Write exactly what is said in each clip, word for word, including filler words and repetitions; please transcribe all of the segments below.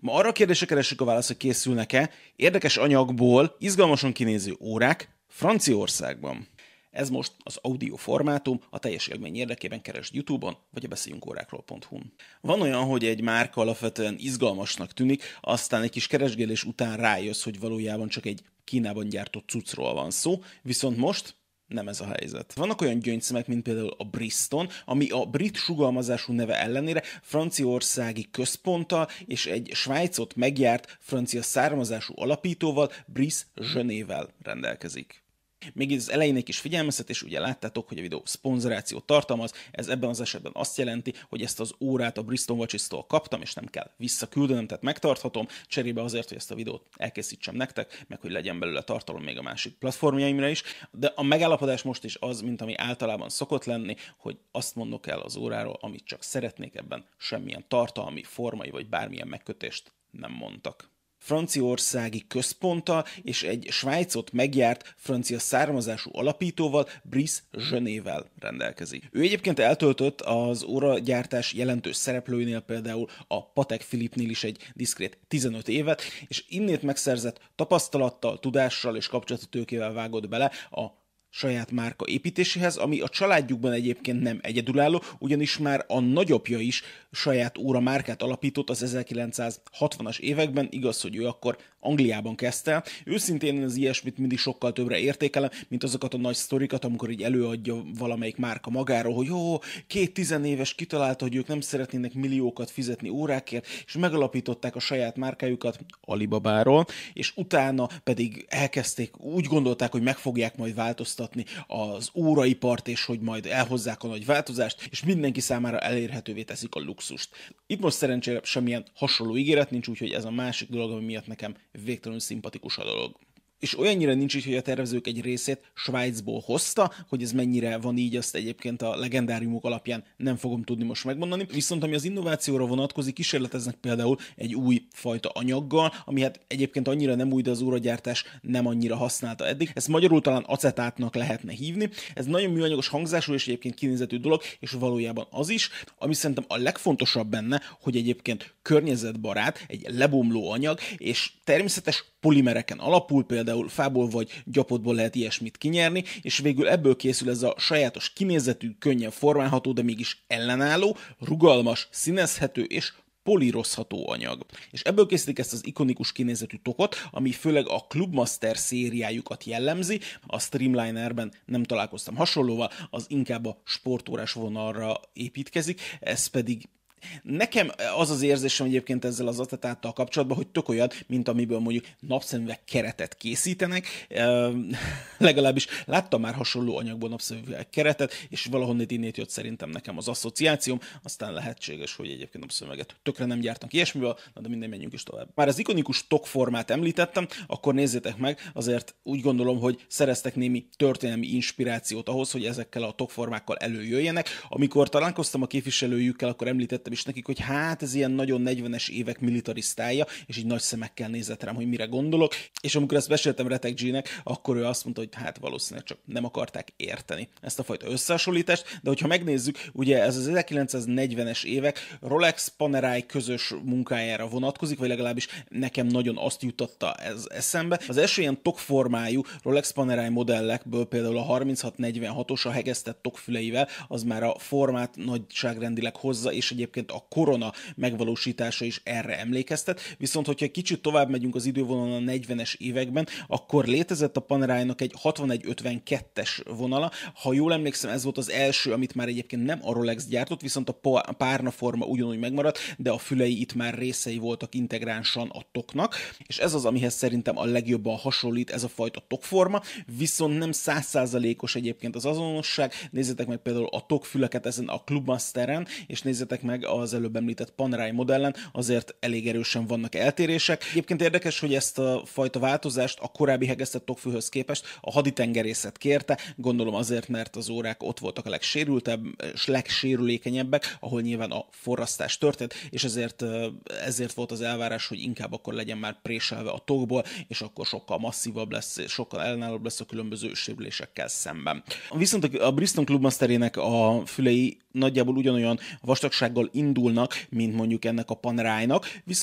Ma arra a kérdésre keressük a választ, hogy készülnek-e érdekes anyagból izgalmasan kinéző órák Franciaországban. Ez most az audio formátum, a teljes élmény érdekében keresd YouTube-on, vagy a beszéljünk órákról pont hu-n. Van olyan, hogy egy márka alapvetően izgalmasnak tűnik, aztán egy kis keresgélés után rájössz, hogy valójában csak egy Kínában gyártott cuccról van szó, viszont most nem ez a helyzet. Vannak olyan gyöngyszemek, mint például a Briston, ami a brit sugalmazású neve ellenére franciaországi központtal és egy Svájcot megjárt francia származású alapítóval, Brice Genével rendelkezik. Még az elején egy kis figyelmeztetés, ugye láttátok, hogy a videó szponzorációt tartalmaz, ez ebben az esetben azt jelenti, hogy ezt az órát a Bristol Watches-tól kaptam, és nem kell visszaküldenem, tehát megtarthatom, cserébe azért, hogy ezt a videót elkészítsem nektek, meg hogy legyen belőle tartalom még a másik platformjaimra is, de a megállapodás most is az, mint ami általában szokott lenni, hogy azt mondok el az óráról, amit csak szeretnék, ebben semmilyen tartalmi, formai vagy bármilyen megkötést nem mondtak. Franciaországi központtal és egy Svájcot megjárt francia származású alapítóval, Brice Genével rendelkezik. Ő egyébként eltöltött az óragyártás jelentős szereplőinél, például a Patek Philippe-nél is egy diszkrét tizenöt évet, és innét megszerzett tapasztalattal, tudással és kapcsolati tőkével vágott bele a saját márka építéséhez, ami a családjukban egyébként nem egyedülálló, ugyanis már a nagyapja is saját óra márkát alapított az ezerkilencszázhatvanas években, igaz, hogy ő akkor Angliában kezdte. Őszintén az ilyesmit mindig sokkal többre értékelem, mint azokat a nagy sztorikat, amikor így előadja valamelyik márka magáról, hogy jó, két tizenéves kitalálta, hogy ők nem szeretnének milliókat fizetni órákért, és megalapították a saját márkájukat Alibabáról, és utána pedig elkezdték, úgy gondolták, hogy meg fogják majd változtatni az óraipart, és hogy majd elhozzák a nagy változást, és mindenki számára elérhetővé teszik a luxust. Itt most szerencsére semmilyen hasonló ígéret nincs, úgyhogy ez a másik dolog, ami miatt nekem végtelenül szimpatikus a dolog. És olyannyira nincs így, hogy a tervezők egy részét Svájcból hozta, hogy ez mennyire van így, azt egyébként a legendáriumok alapján nem fogom tudni most megmondani. Viszont ami az innovációra vonatkozik, kísérleteznek például egy új fajta anyaggal, ami hát egyébként annyira nem új, de az óragyártás nem annyira használta eddig. Ezt magyarul talán acetátnak lehetne hívni. Ez nagyon műanyagos hangzású és egyébként kinézetű dolog, és valójában az is, ami szerintem a legfontosabb benne, hogy egyébként környezetbarát, egy lebomló anyag, és természetes polimereken alapul, például fából vagy gyapotból lehet ilyesmit kinyerni, és végül ebből készül ez a sajátos kinézetű, könnyen formálható, de mégis ellenálló, rugalmas, színezhető és polírozható anyag. És ebből készítik ezt az ikonikus kinézetű tokot, ami főleg a Clubmaster szériájukat jellemzi, a Streamlinerben nem találkoztam hasonlóval, az inkább a sportórás vonalra építkezik, ez pedig nekem az az érzésem egyébként ezzel az acetáttal kapcsolatban, hogy tök olyan, mint amiből mondjuk napszemüveg keretet készítenek. E, legalábbis láttam már hasonló anyagból napszemüveg keretet, és valahonnét innét jött szerintem nekem az asszociációm, aztán lehetséges, hogy egyébként napszemüveget tökre nem gyártanak ilyesmivel, de minden menjünk is tovább. Már az ikonikus tokformát említettem, akkor nézzétek meg, azért úgy gondolom, hogy szereztek némi történelmi inspirációt ahhoz, hogy ezekkel a tokformákkal előjöjjenek. Amikor találkoztam a képviselőjükkel, akkor említettem is nekik, hogy hát ez ilyen nagyon negyvenes évek militarisztája, és így nagy szemekkel nézett rám, hogy mire gondolok, és amikor ezt beszéltem Retek G-nek, akkor ő azt mondta, hogy hát valószínűleg csak nem akarták érteni ezt a fajta összehasonlítást, de hogyha megnézzük, ugye ez az ezerkilencszáznegyvenes évek Rolex Panerai közös munkájára vonatkozik, vagy legalábbis nekem nagyon azt juttatta ez eszembe. Az első ilyen tokformájú Rolex Panerai modellekből például a harminchat negyvenhatos a hegesztett tokfüleivel, az már a formát nagyságrendileg hozza, és egyébként a korona megvalósítása is erre emlékeztet, viszont hogyha egy kicsit tovább megyünk az idővonalon a negyvenes években, akkor létezett a Panerainak egy hatvanegy ötvenkettes vonala, ha jól emlékszem, ez volt az első, amit már egyébként nem a Rolex gyártott, viszont a párnaforma ugyanúgy megmaradt, de a fülei itt már részei voltak integránsan a toknak, és ez az, amihez szerintem a legjobban hasonlít ez a fajta tokforma, viszont nem száz százalékos egyébként az azonosság. Nézzétek meg például a tokfüleket ezen a Clubmasteren, és nézzétek meg az előbb említett Panerai modellen, azért elég erősen vannak eltérések. Egyébként érdekes, hogy ezt a fajta változást a korábbi hegesztett tokfűhöz képest a haditengerészet kérte, gondolom azért, mert az órák ott voltak a legsérültebb, legsérülékenyebbek, ahol nyilván a forrasztás történt, és ezért, ezért volt az elvárás, hogy inkább akkor legyen már préselve a tokból, és akkor sokkal masszívabb lesz, sokkal ellenállóbb lesz a különböző sérülésekkel szemben. Viszont a Bristol Clubmasterének a fülei nagyjából ugyanolyan vastagsággal indulnak, mint mondjuk ennek a Panerainak, viszont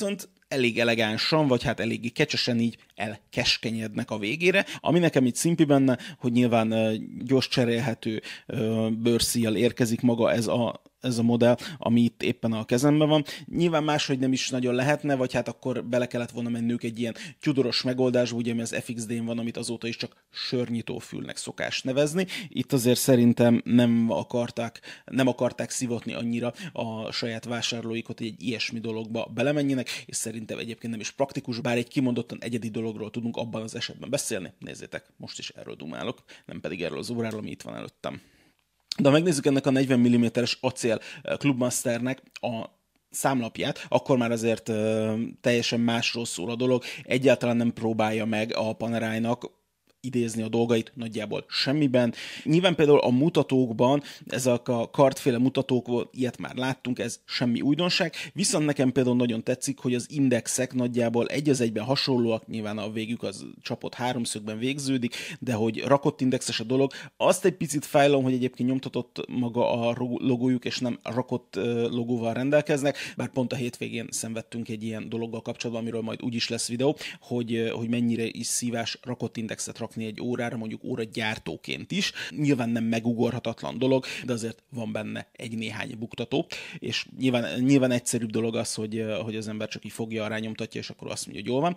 elég elegánsan, vagy hát eléggé kecsesen így elkeskenyednek a végére. Ami nekem itt szimpi benne, hogy nyilván gyors cserélhető bőrszíjjal érkezik maga ez a ez a modell, ami itt éppen a kezemben van. Nyilván máshogy nem is nagyon lehetne, vagy hát akkor bele kellett volna mennünk egy ilyen Tudoros megoldásba, ugye ami az ef iksz dén van, amit azóta is csak sörnyitófülnek szokás nevezni. Itt azért szerintem nem akarták, nem akarták szivatni annyira a saját vásárlóikat, hogy egy ilyesmi dologba belemenjenek, és szerintem egyébként nem is praktikus, bár egy kimondottan egyedi dologról tudunk abban az esetben beszélni. Nézzétek, most is erről dumálok, nem pedig erről az óráról, ami itt van előttem. De ha megnézzük ennek a negyven milliméteres acél Clubmasternek a számlapját, akkor már azért uh, teljesen másról szól a dolog. Egyáltalán nem próbálja meg a Panerai-nak idézni a dolgait nagyjából semmiben. Nyilván például a mutatókban, ezek a kartféle mutatók, ilyet már láttunk, ez semmi újdonság, viszont nekem például nagyon tetszik, hogy az indexek nagyjából egy az egyben hasonlóak, nyilván a végük az csapott háromszögben végződik, de hogy rakott indexes a dolog. Azt egy picit fájlom, hogy egyébként nyomtatott maga a logójuk, és nem rakott logóval rendelkeznek, bár pont a hétvégén szenvedtünk egy ilyen dologgal kapcsolatban, amiről majd úgyis lesz videó, hogy, hogy mennyire is szívás rakott indexet rakni egy órára, mondjuk óragyártóként is. Nyilván nem megugorhatatlan dolog, de azért van benne egy néhány buktató, és nyilván, nyilván egyszerűbb dolog az, hogy, hogy az ember csak így fogja, rányomtatja, és akkor azt mondja, hogy jól van.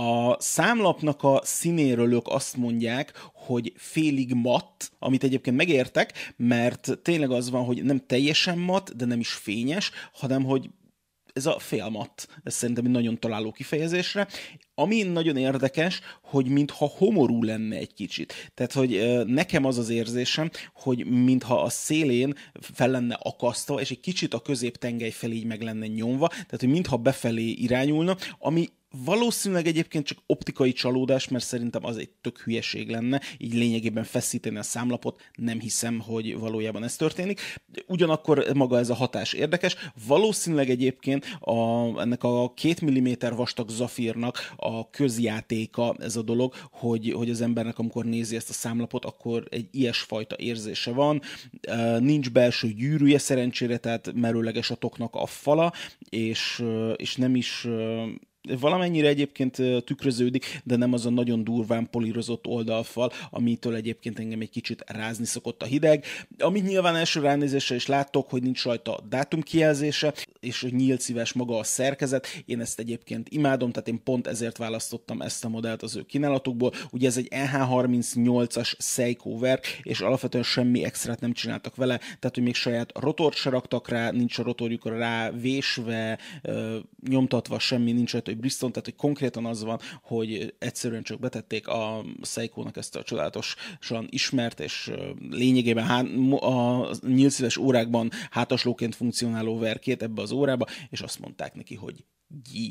A számlapnak a színéről ők azt mondják, hogy félig matt, amit egyébként megértek, mert tényleg az van, hogy nem teljesen matt, de nem is fényes, hanem hogy ez a félmatt, ez szerintem egy nagyon találó kifejezésre. Ami nagyon érdekes, hogy mintha homorú lenne egy kicsit. Tehát, hogy nekem az az érzésem, hogy mintha a szélén fel lenne akasztva, és egy kicsit a középtengely felé így meg lenne nyomva, tehát, hogy mintha befelé irányulna, ami valószínűleg egyébként csak optikai csalódás, mert szerintem az egy tök hülyeség lenne, így lényegében feszíteni a számlapot, nem hiszem, hogy valójában ez történik. Ugyanakkor maga ez a hatás érdekes. Valószínűleg egyébként a, ennek a két milliméter vastag zafírnak a közjátéka ez a dolog, hogy, hogy az embernek, amikor nézi ezt a számlapot, akkor egy ilyesfajta érzése van. Nincs belső gyűrűje szerencsére, tehát merőleges a toknak a fala, és, és nem is... valamennyire egyébként tükröződik, de nem az a nagyon durván polírozott oldalfal, amitől egyébként engem egy kicsit rázni szokott a hideg. Amit nyilván első ránézésre is láttok, hogy nincs rajta dátumkijelzése, és hogy nyílt szíves maga a szerkezet. Én ezt egyébként imádom, tehát én pont ezért választottam ezt a modellt az ő kínálatukból. Ugye ez egy en há harmincnyolcas Seiko verk, és alapvetően semmi extrát nem csináltak vele, tehát hogy még saját rotort se raktak rá, nincs a rotorjukra rá vésve, nyomtatva, semmi nincs rajta, hogy Bristol, tehát hogy konkrétan az van, hogy egyszerűen csak betették a Seikónak ezt a csodálatosan ismert, és lényegében há- a nyílt szíves órákban hátaslóként funkcionáló verkét ebbe az órába, és azt mondták neki, hogy gyí.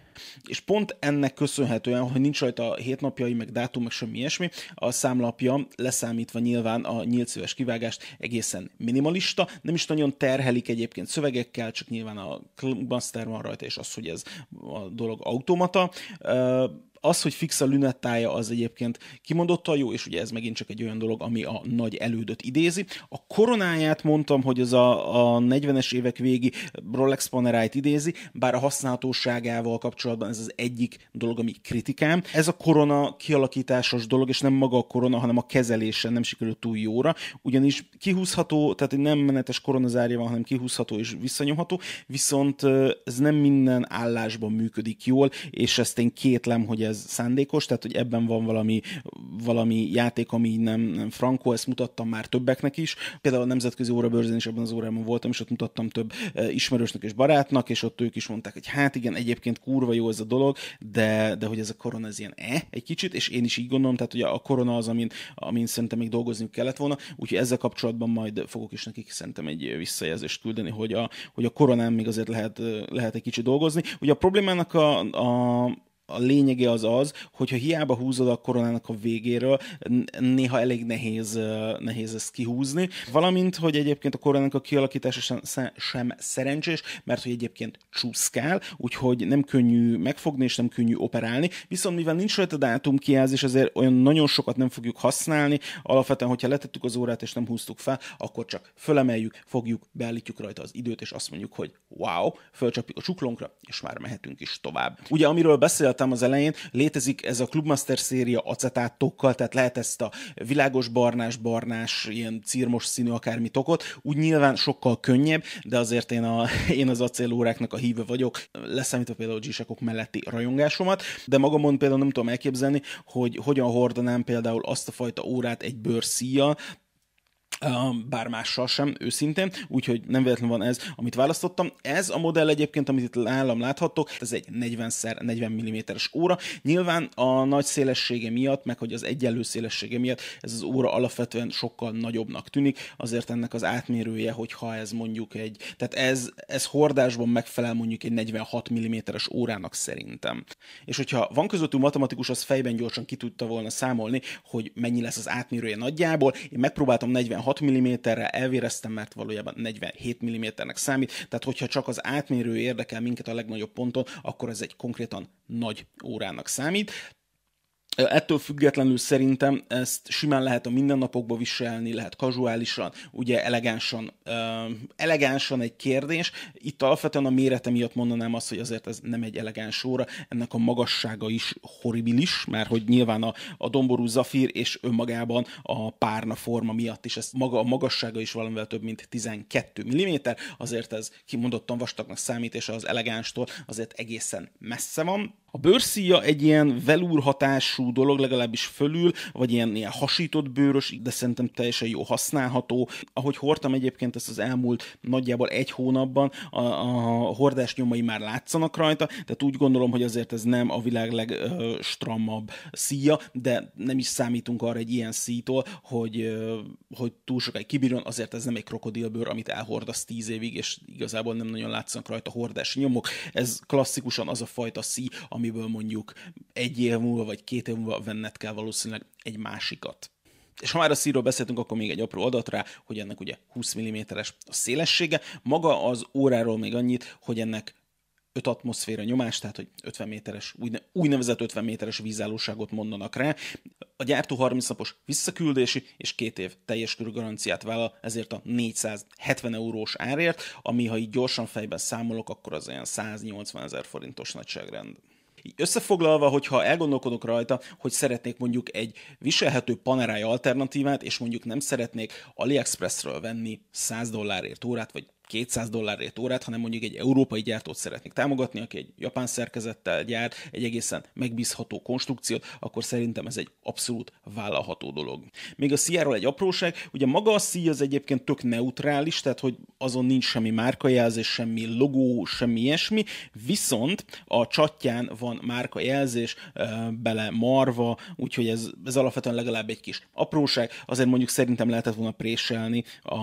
És pont ennek köszönhetően, hogy nincs rajta hétnapjai, meg dátum, meg semmi ilyesmi, a számlapja, leszámítva nyilván a nyílt szíves kivágást, egészen minimalista, nem is nagyon terhelik egyébként szövegekkel, csak nyilván a Clubmaster van rajta, és az, hogy ez a dolog automata. Az, hogy fix a lünettája, az egyébként kimondottan jó, és ugye ez megint csak egy olyan dolog, ami a nagy elődöt idézi. A koronáját mondtam, hogy az a, a negyvenes évek végi Rolex Panerai-t idézi, bár a használhatóságával kapcsolatban ez az egyik dolog, ami kritikám. Ez a korona kialakításos dolog, és nem maga a korona, hanem a kezelése nem sikerült túl jóra, ugyanis kihúzható, tehát nem menetes koronazárja van, hanem kihúzható és visszanyomható, viszont ez nem minden állásban működik jól, és ezt én kétlem, hogy ez szándékos, tehát hogy ebben van valami, valami játék, ami nem, nem frankó, ezt mutattam már többeknek is. Például a Nemzetközi Órabörzén is ebben az órában voltam, és ott mutattam több ismerősnek és barátnak, és ott ők is mondták, hogy hát igen, egyébként kurva jó ez a dolog, de, de hogy ez a korona ez ilyen eh, egy kicsit, és én is így gondolom, tehát hogy a korona az, amin, amin szerintem még dolgozni kellett volna, úgyhogy ezzel kapcsolatban majd fogok is nekik szerintem egy visszajelzést küldeni, hogy a, hogy a koronán még azért lehet, lehet egy kicsit dolgozni. Ugye a problémának a, a a lényege az az, hogyha hiába húzod a koronának a végéről, néha elég nehéz, nehéz ezt kihúzni. Valamint, hogy egyébként a koronának a kialakítása sem, sem szerencsés, mert hogy egyébként csúszkál, úgyhogy nem könnyű megfogni és nem könnyű operálni. Viszont mivel nincs rajta dátumkijelzés, ezért olyan nagyon sokat nem fogjuk használni. Alapvetően, hogyha letettük az órát és nem húztuk fel, akkor csak fölemeljük, fogjuk, beállítjuk rajta az időt, és azt mondjuk, hogy wow, fölcsapjuk a csuklónkra, és már mehetünk is tovább. Ugye, amiről beszéltem az elején, létezik ez a Clubmaster széria acetátokkal, tehát lehet ezt a világos barnás, barnás, ilyen cirmos színű akármi tokot, úgy nyilván sokkal könnyebb, de azért én, a, én az acélóráknak a híve vagyok, leszámítva például a G-Shockok melletti rajongásomat, de magamon például nem tudom elképzelni, hogy hogyan hordanám például azt a fajta órát egy bőrszíjjal, bár mással sem, őszintén, úgyhogy nem véletlenül van ez, amit választottam. Ez a modell egyébként, amit itt nálam láthattok, ez egy negyven szer negyven milliméteres óra. Nyilván a nagy szélessége miatt, meg hogy az egyenlő szélessége miatt ez az óra alapvetően sokkal nagyobbnak tűnik, azért ennek az átmérője, hogyha ez mondjuk egy, tehát ez, ez hordásban megfelel mondjuk egy negyvenhat milliméteres órának szerintem. És hogyha van közöttünk matematikus, az fejben gyorsan ki tudta volna számolni, hogy mennyi lesz az átmérője nagyjából. Én megpróbáltam negyvenhat milliméterre, elvéreztem, mert valójában negyvenhét milliméternek számít, tehát hogyha csak az átmérő érdekel minket a legnagyobb ponton, akkor ez egy konkrétan nagy órának számít. Ettől függetlenül szerintem ezt simán lehet a mindennapokba viselni, lehet kazuálisan, ugye elegánsan, uh, elegánsan egy kérdés. Itt alapvetően a mérete miatt mondanám azt, hogy azért ez nem egy elegáns óra, ennek a magassága is horribilis, mert hogy nyilván a, a domború zafír és önmagában a párna forma miatt is, ez maga a magassága is valamivel több mint tizenkét milliméter, azért ez kimondottan vastagnak számít, és az elegánstól azért egészen messze van. A bőrszíja egy ilyen velúr hatású dolog, legalábbis fölül, vagy ilyen, ilyen hasított bőrös, de szerintem teljesen jó használható. Ahogy hordtam egyébként ezt az elmúlt nagyjából egy hónapban, a, a hordás nyomai már látszanak rajta, tehát úgy gondolom, hogy azért ez nem a világ legstrammabb szíja, de nem is számítunk arra egy ilyen szítól, hogy, hogy túl sokáig kibírjon, azért ez nem egy krokodilbőr, amit elhordasz tíz évig, és igazából nem nagyon látszanak rajta hordási nyomok. Ez klasszikusan az a fajta szí, amiből mondjuk egy év múlva vagy két év múlva venned kell valószínűleg egy másikat. És ha már a szíról beszéltünk, akkor még egy apró adat rá, hogy ennek ugye húsz milliméteres a szélessége. Maga az óráról még annyit, hogy ennek öt atmoszféra nyomás, tehát hogy ötven méteres, úgynevezett ötven méteres vízállóságot mondanak rá. A gyártó harminc napos visszaküldési és két év teljes körű garanciát vállal, ezért a négyszázhetven eurós árért, ami ha így gyorsan fejben számolok, akkor az olyan száznyolcvanezer forintos nagyságrend. Így összefoglalva, hogyha elgondolkodok rajta, hogy szeretnék mondjuk egy viselhető Panerai alternatívát, és mondjuk nem szeretnék AliExpressről venni száz dollárért órát, vagy kétszáz dollárért órát, hanem mondjuk egy európai gyártót szeretnék támogatni, aki egy japán szerkezettel gyárt, egy egészen megbízható konstrukciót, akkor szerintem ez egy abszolút vállalható dolog. Még a szíjáról egy apróság, ugye maga a szíj az egyébként tök neutrális, tehát hogy azon nincs semmi márkajelzés, semmi logó, semmi ilyesmi, viszont a csatján van márkajelzés, bele marva, úgyhogy ez, ez alapvetően legalább egy kis apróság, azért mondjuk szerintem lehetett volna préselni a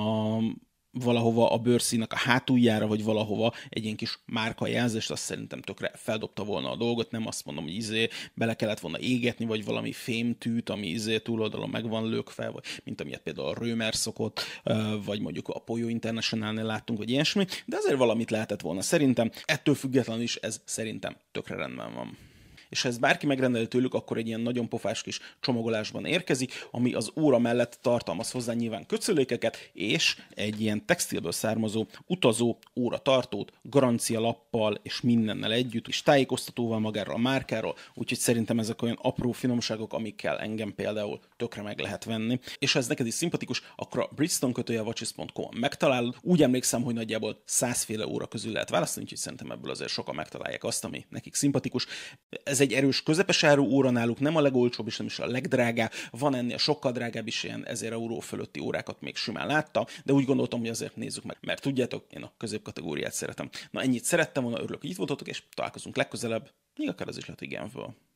valahova a bőrszínak a hátuljára, vagy valahova egy ilyen kis márkajelzést, azt szerintem tökre feldobta volna a dolgot, nem azt mondom, hogy izé bele kellett volna égetni, vagy valami fémtűt, ami izé túloldalon meg van lökve, vagy mint amilyet például a Römer szokott, vagy mondjuk a Poyo Internationalnél láttunk, vagy ilyesmi, de azért valamit lehetett volna szerintem, ettől függetlenül is ez szerintem tökre rendben van. És ha ezt bárki megrendeli tőlük, akkor egy ilyen nagyon pofás kis csomagolásban érkezik, ami az óra mellett tartalmaz hozzá nyilván köcölékeket, és egy ilyen textilből származó utazó óratartót, garancialappal és mindennel együtt, és tájékoztatóval magáról a márkáról, úgyhogy szerintem ezek olyan apró finomságok, amikkel engem például tökre meg lehet venni. És ha ez neked is szimpatikus, akkor a Bridgestone kötője watches pont com-on megtalálod. Úgy emlékszem, hogy nagyjából százféle óra közül lehet választani, úgyhogy szerintem ebből azért sokan megtalálják azt, ami nekik szimpatikus. Ez egy erős közepes áru óra náluk, nem a legolcsóbb és nem is a legdrágább, van ennél sokkal drágább is, ilyen ezer euró fölötti órákat még simán láttam, de úgy gondoltam, hogy azért nézzük meg, mert tudjátok, én a középkategóriát szeretem. Na ennyit szerettem volna, örülök, hogy itt voltatok, és találkozunk legközelebb, még akár az is lehet, igen, föl.